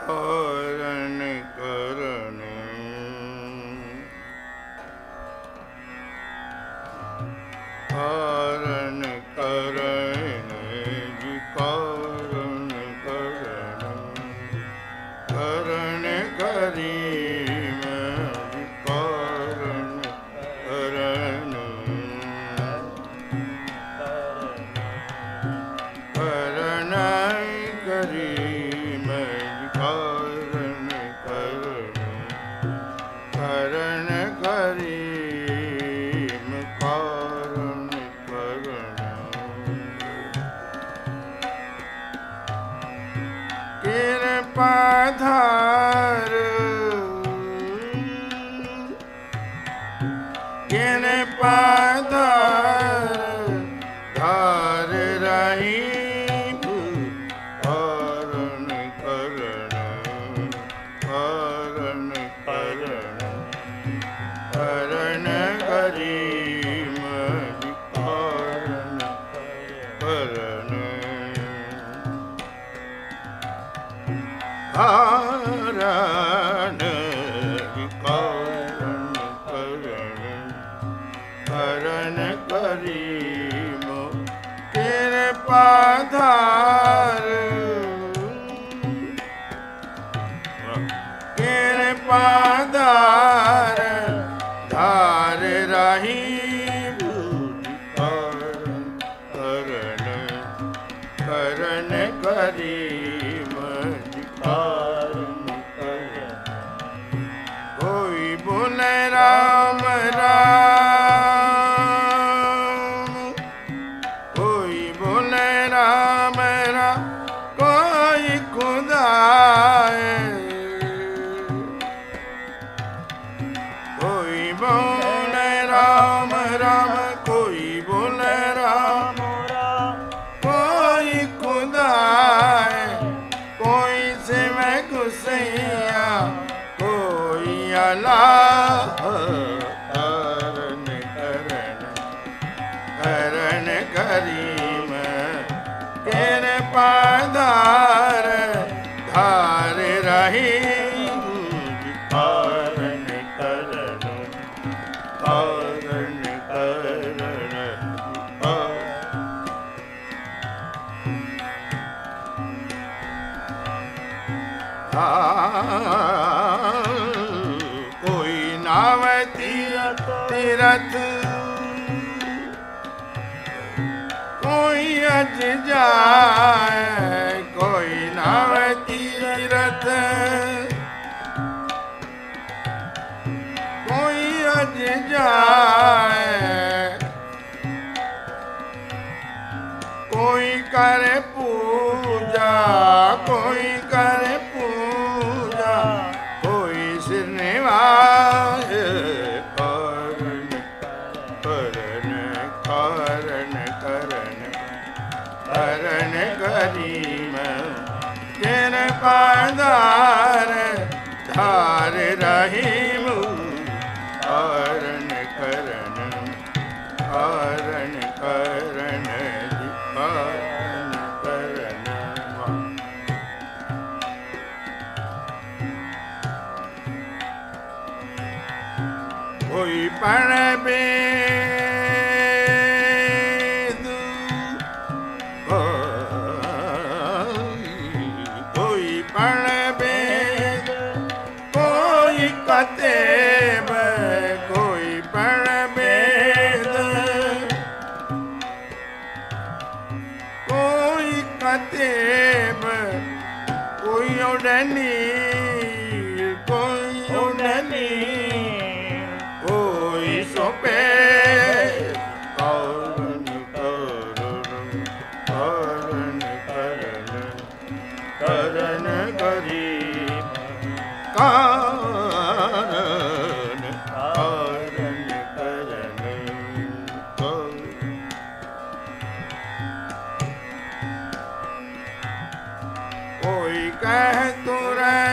कारण करण कारण करण जी कारण करण करण करी मैं कारण करण करण करी मैं कारण करण करण करी मैं कारण कृपाधार कृपाधार धार रही कारण करण कारण करण करण करी मज कारण करण कारण कारण करण करी मो कृपाधार कृपाधार धार रही कारण करण करण करी कोई बोले राम राम कोई बोले राम राम कोई खुदा है कोई बोले राम राम कोई बोले राम राम कोई खुदा है कोई से मैं गुस्सैया कोई अल्लाह करण करण करण करीम कृपाधार धार रही कारण करण कारण करण कोई नाव तीरथ तीरथ कोई अज जाए कोई नाव तीरथ कोई अज जाए कोई करे पूजा कोई करे पूजा कोई सिर निवाए कारण करण कारण करण करण करीम कृपाधार धार रहीम कारण करण कारण करण कारण करण कोई पण वेद कोई पण वेद कोई कतेब कोई पण वेद कोई कतेब कोई उड़नी कोई उड़नी कोई सोपे कारण करण कारण करण करण करी कारण कारण करण कोई कह तुरे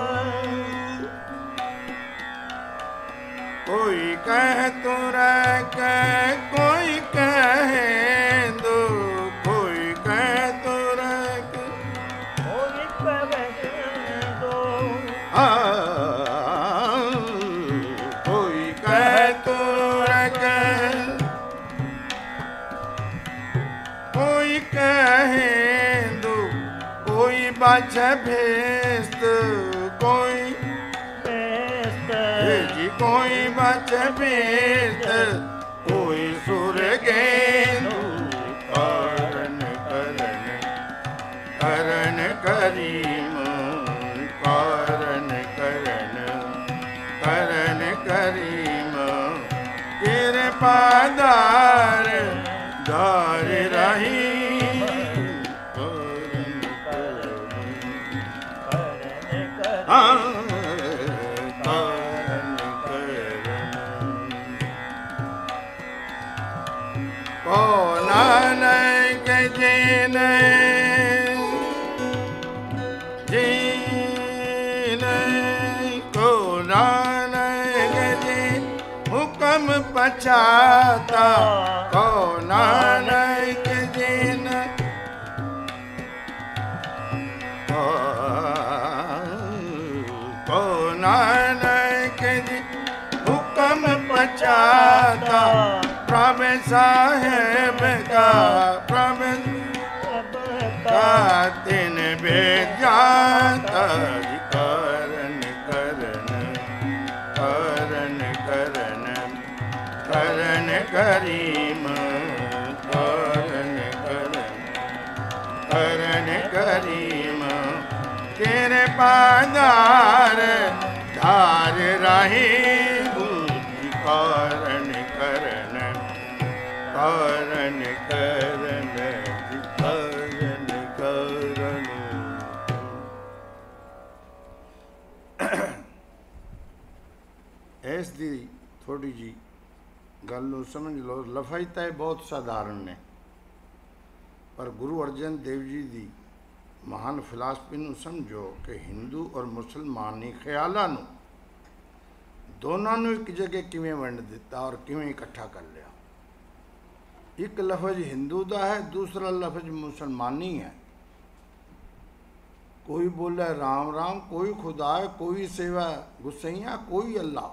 कोई कह तुरे कह कोई कहे दो कोई कह तुरे कोई कहे दो कहेंदु कोई बाछ भेस्त कोई जी कोई बाछ भेस्त कोई सुर गेंदु करण करण करण करीम करण करण करण करीम कृपादार दार रही नानक जीन जीन को नानक जी हुक्म पछाता को नानक जीन को नानक जी हुक्म पछाता प्रभु साहेब का प्रभु का दिन बेजाता करण करण करण करण करण करीम करण करण करण करीम तेरे पादार धार रही करण करण करण करण करण करण। ਇਸ ਦੀ ਥੋੜੀ ਜੀ ਗੱਲ ਨੂੰ ਸਮਝ ਲਓ। ਲਫ਼ਜ਼ ਤਾਂ ਇਹ ਬਹੁਤ ਸਧਾਰਨ ਨੇ, ਪਰ ਗੁਰੂ ਅਰਜਨ ਦੇਵ ਜੀ ਦੀ ਮਹਾਨ ਫਿਲਾਸਫੀ ਨੂੰ ਸਮਝੋ ਕਿ ਹਿੰਦੂ ਔਰ ਮੁਸਲਮਾਨੀ ਖਿਆਲਾਂ ਨੂੰ ਦੋਨਾਂ ਨੂੰ ਇੱਕ ਜਗ੍ਹਾ ਕਿਵੇਂ ਵੰਡ ਦਿੱਤਾ ਔਰ ਕਿਵੇਂ ਇਕੱਠਾ ਕਰ ਲਿਆ। ਇੱਕ ਲਫ਼ਜ਼ ਹਿੰਦੂ ਦਾ ਹੈ, ਦੂਸਰਾ ਲਫ਼ਜ਼ ਮੁਸਲਮਾਨੀ ਹੈ। कोई बोले राम राम, कोई खुदा है, कोई सेवा गुसैया, कोई अल्लाह,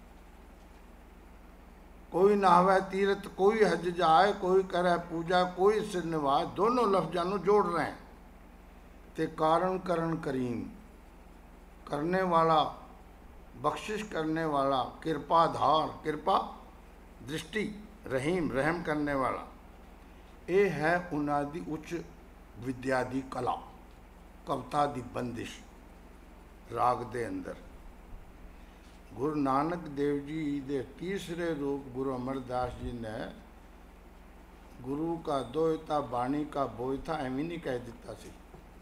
कोई नहावे तीरथ, कोई हज जाए, कोई करे पूजा, कोई सिर निवाज। दोनों लफ्ज़ों को जोड़ रहे हैं। ते कारण करण करीम, करने वाला, बख्शिश करने वाला, कृपाधार, कृपा दृष्टि, रहीम, रहम करने वाला। ये है उन्हां दी उच्च विद्या दी कला, कविता दी बंदिश राग दे अंदर। गुरु नानक देव जी दे तीसरे रूप गुरु अमरदास जी ने गुरु का दोयता बाणी का बोयता एवं नहीं कह दिता सी।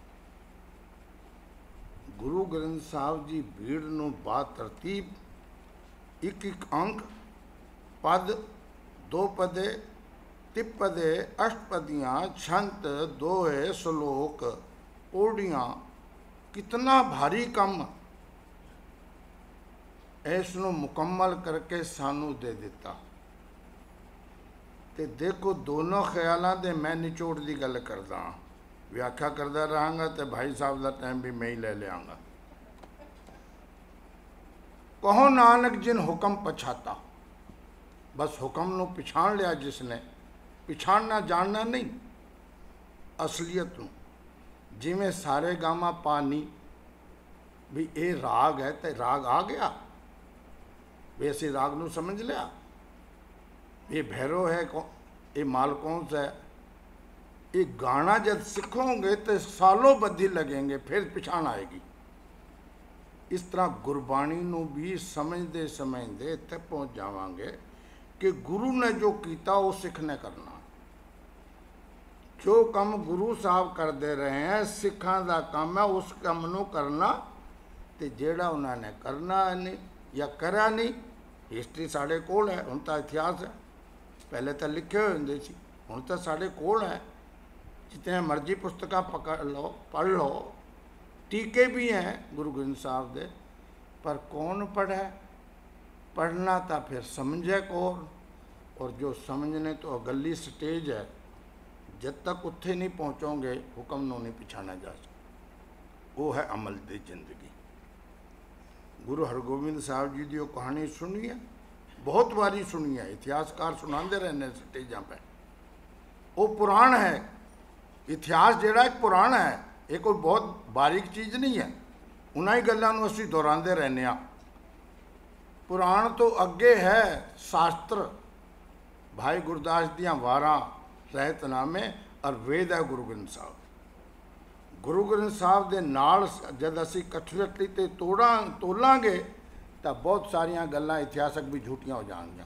गुरु ग्रंथ साहब जी भीड़ नूं बा तरतीब एक एक अंक, पद, दो पदे, तिपदे, अष्टपदियाँ, छंत, दोहे, श्लोक, ओडियाँ, कितना भारी काम इसनों मुकम्मल करके सानू दे दिता। ते देखो दोनों ख्यालों दे मैं निचोड़ की गल करदा, व्याख्या करदा रहांगा तो भाई साहब का टाइम भी मैं ही ले लियांगा। कहो नानक जिन हुक्म पछाता, बस हुक्म नू पिछाण लिया जिसने, पिछाणना जानना नहीं, असलियत नू। जिमें सारे गामा पानी भी ये राग है तो राग आ गया, वैसे राग नू समझ लिया। ये भैरव है, ये माल कौन सा है। ये गाना जब सीखोगे तो सालों बद्धी लगेंगे, फिर पिछाण आएगी। इस तरह गुरबाणी नू भी समझते समझते इत्थे पहुँच जावांगे कि गुरु ने जो किया वो सिखने करना। जो काम गुरु साहब करते रहे हैं, सिखां दा काम है उस काम नू करना। तो जेड़ा उन्होंने करना नहीं या करा नहीं, हिस्ट्री साढ़े कोल है, हुण तो इतिहास है, पहले तो लिखे हुए होंदे सी, हुण तो साढ़े कोल है। जितने मर्जी पुस्तकां पकड़ लो, पढ़ लो, टीके भी हैं गुरु ग्रंथ साहब दे, पर कौन पढ़े। पढ़ना तो फिर समझे कौन, और जो समझने तो अगली स्टेज है, जब तक उत्थे नहीं पहुँचोगे हुक्म नू नहीं पिछाना जा सकता। वो है अमल दी जिंदगी। गुरु हरगोबिंद साहब जी की वो कहानी सुनी है, बहुत बारी सुनी है, इतिहासकार सुनाते रहने स्टेजा पे। वो पुराण है, ਇਤਿਹਾਸ ਜਿਹੜਾ ਇੱਕ ਪੁਰਾਣਾ ਹੈ, ਇਹ ਕੋਈ ਬਹੁਤ ਬਾਰੀਕ ਚੀਜ਼ ਨਹੀਂ ਹੈ। ਉਹਨਾਂ ਹੀ ਗੱਲਾਂ ਨੂੰ ਅਸੀਂ ਦੁਹਰਾਉਂਦੇ ਰਹਿੰਦੇ ਹਾਂ। ਪੁਰਾਣ ਤੋਂ ਅੱਗੇ ਹੈ ਸ਼ਾਸਤਰ, ਭਾਈ ਗੁਰਦਾਸ ਦੀਆਂ ਵਾਰਾਂ, ਰਹਿਤਨਾਮੇ ਔਰ ਵੇਦ ਹੈ ਗੁਰੂ ਗ੍ਰੰਥ ਸਾਹਿਬ। ਗੁਰੂ ਗ੍ਰੰਥ ਸਾਹਿਬ ਦੇ ਨਾਲ ਜਦ ਅਸੀਂ ਕਠਪੁਤਲੀ ਤੇ ਤੋਲਾਂਗੇ ਤਾਂ ਬਹੁਤ ਸਾਰੀਆਂ ਗੱਲਾਂ ਇਤਿਹਾਸਕ ਵੀ ਝੂਠੀਆਂ ਹੋ ਜਾਣਗੀਆਂ,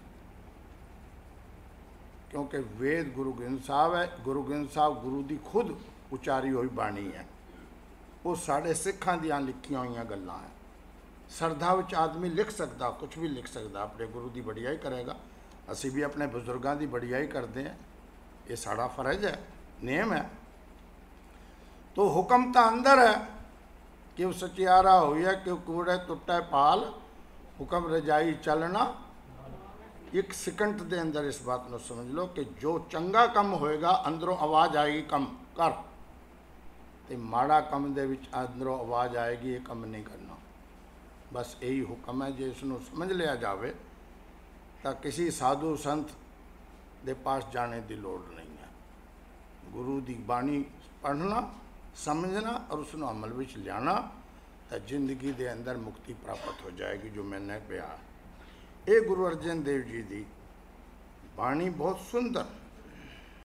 ਕਿਉਂਕਿ ਵੇਦ ਗੁਰੂ ਗ੍ਰੰਥ ਸਾਹਿਬ ਹੈ। ਗੁਰੂ ਗ੍ਰੰਥ ਸਾਹਿਬ ਗੁਰੂ ਦੀ ਖੁਦ ਉਚਾਰੀ ਹੋਈ ਬਾਣੀ ਹੈ। ਉਹ ਸਾਡੇ ਸਿੱਖਾਂ ਦੀਆਂ ਲਿਖੀਆਂ ਹੋਈਆਂ ਗੱਲਾਂ ਹੈ। ਸ਼ਰਧਾ ਵਿੱਚ ਆਦਮੀ ਲਿਖ ਸਕਦਾ, ਕੁਝ ਵੀ ਲਿਖ ਸਕਦਾ, ਆਪਣੇ ਗੁਰੂ ਦੀ ਵਡਿਆਈ ਕਰੇਗਾ। ਅਸੀਂ ਵੀ ਆਪਣੇ ਬਜ਼ੁਰਗਾਂ ਦੀ ਵਡਿਆਈ ਕਰਦੇ ਹਾਂ, ਇਹ ਸਾਡਾ ਫਰਜ਼ ਹੈ, ਨਿਯਮ ਹੈ। तो हुक्म तो अंदर है कि सचियारा होइए कि कूड़े टुटे पाल, हुक्म रजाई चलना। एक सेकंड के अंदर इस बात को समझ लो कि जो चंगा कम होएगा अंदरों आवाज़ आएगी कम कर, तो माड़ा कम दे विच अंदरों आवाज़ आएगी ये कम नहीं करना। बस यही हुक्म है। जो इसनों समझ लिया जाए तो किसी साधु संत दे पास जाने की लोड़ नहीं है। गुरु की बाणी पढ़ना, समझना और उसको अमल में लियाना, तो जिंदगी के अंदर मुक्ति प्राप्त हो जाएगी। जो मैंने कहा, ये गुरु अर्जन देव जी की बाणी बहुत सुंदर